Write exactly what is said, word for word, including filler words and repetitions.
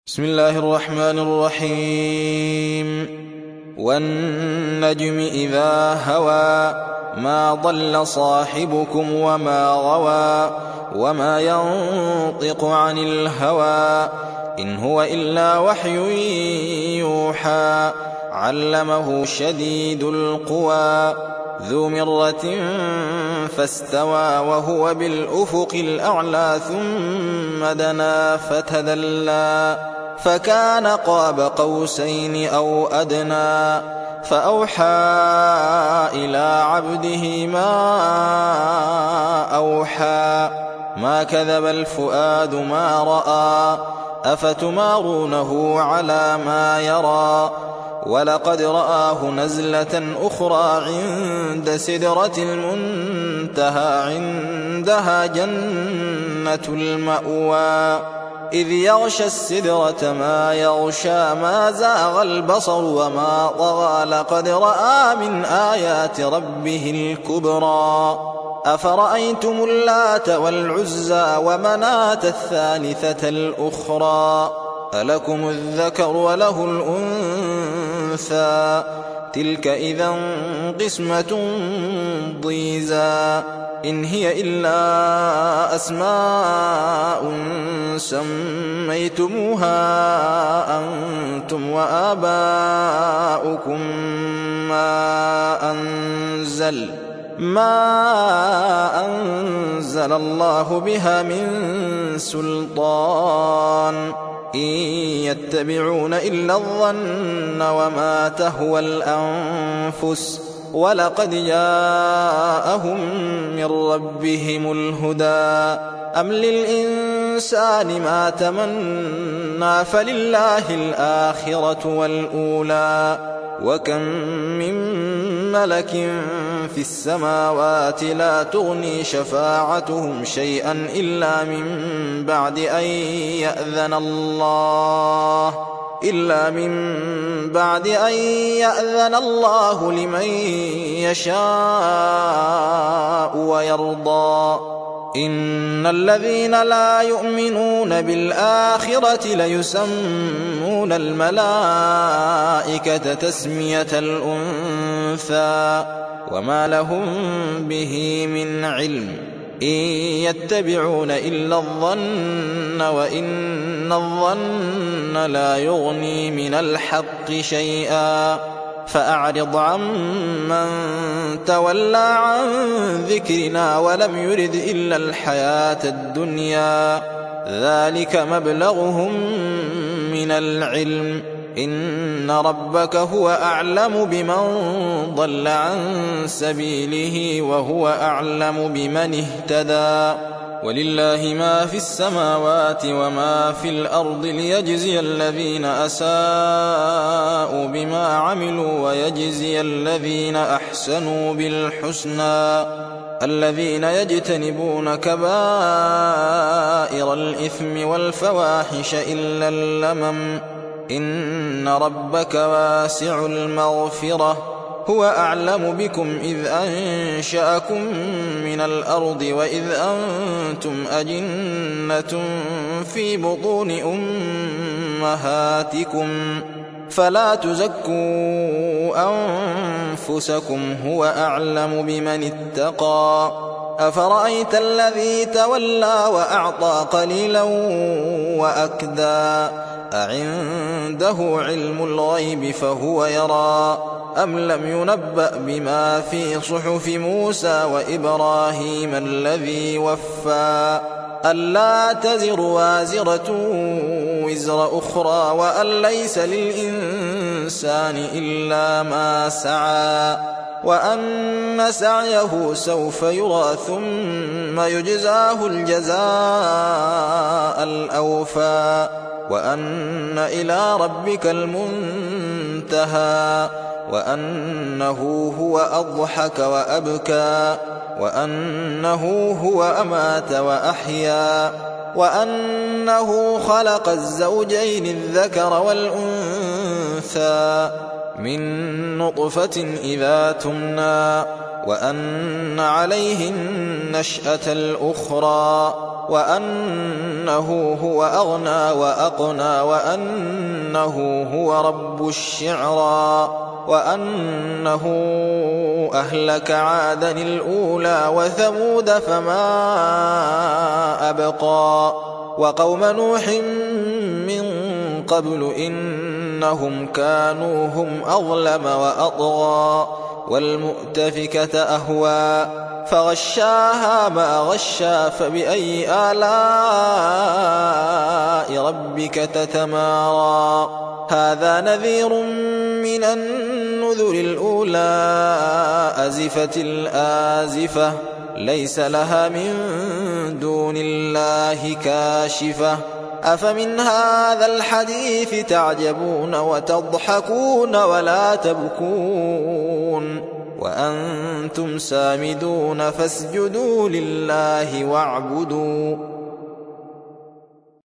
بسم الله الرحمن الرحيم والنجم إذا هوى ما ضل صاحبكم وما غوى وما ينطق عن الهوى إن هو إلا وحي يوحى علمه شديد القوى ذو مرة فاستوى وهو بالأفق الأعلى ثم دنا فتدلى فكان قاب قوسين أو أدنى فأوحى إلى عبده ما أوحى ما كذب الفؤاد ما رأى أفتمارونه على ما يرى ولقد رآه نزلة أخرى عند سدرة المنتهى عندها جنة المأوى إذ يغشى السدرة ما يغشى ما زاغ البصر وما طغى لقد رأى من آيات ربه الكبرى أفرأيتم اللات والعزى ومناة الثالثة الأخرى ألكم الذكر وله الأنثى تلك إذا قسمة ضيزى إن هي إلا أسماء سميتموها أنتم وآباؤكم ما أنزل ما أنزل الله بها من سلطان إن يتبعون إلا الظن وما تهوى الأنفس ولقد جاءهم من ربهم الهدى أم للإنسان ما تمنى فلله الآخرة والأولى وكم من ملك في السماوات لا تغني شفاعتهم شيئا إلا من بعد أن يأذن الله إلا من بعد أن يأذن الله لمن يشاء ويرضى إن الذين لا يؤمنون بالآخرة ليسمون الملائكة تسمية الأنثى وما لهم به من علم إن يتبعون إلا الظن وإن الظن لا يغني من الحق شيئا فأعرض عمن تولى عن ذكرنا ولم يرد إلا الحياة الدنيا ذلك مبلغهم من العلم إن ربك هو أعلم بمن ضل عن سبيله وهو أعلم بمن اهتدى ولله ما في السماوات وما في الأرض ليجزي الذين أساءوا بما عملوا ويجزي الذين أحسنوا بالحسنى الذين يجتنبون كبائر الإثم والفواحش إلا اللمم إن ربك واسع المغفرة هو أعلم بكم إذ أنشأكم من الأرض وإذ أنتم أجنة في بطون أمهاتكم فلا تزكوا أنفسكم هو أعلم بمن اتقى أفرأيت الذي تولى وأعطى قليلا وأكدى أعنده علم الغيب فهو يرى أم لم ينبأ بما في صحف موسى وإبراهيم الذي وفى ألا تزر وازرة وزر أخرى وأن ليس للإنسان إلا ما سعى وأن سعيه سوف يرى ثم يجزاه الجزاء الأوفى وأن إلى ربك المنتهى وأنه هو أضحك وأبكى وأنه هو أمات وأحيا وأنه خلق الزوجين الذكر والأنثى من نطفة إذا تمنى وأن عليه النشأة الأخرى وأنه هو أغنى وأقنى وأنه هو رب الشعرى وأنه أهلك عادا الأولى وثمود فما أبقى وقوم نوح من قبل إنهم كانوا هم أظلم وأطغى والمؤتفكة أهوى فغشاها ما غشى فبأي آلاء ربك تتمارى هذا نذير من النذر الأولى أزفت الآزفة ليس لها من دون الله كاشفة أفمن هذا الحديث تعجبون وتضحكون ولا تبكون وأنتم سامدون فاسجدوا لله واعبدوا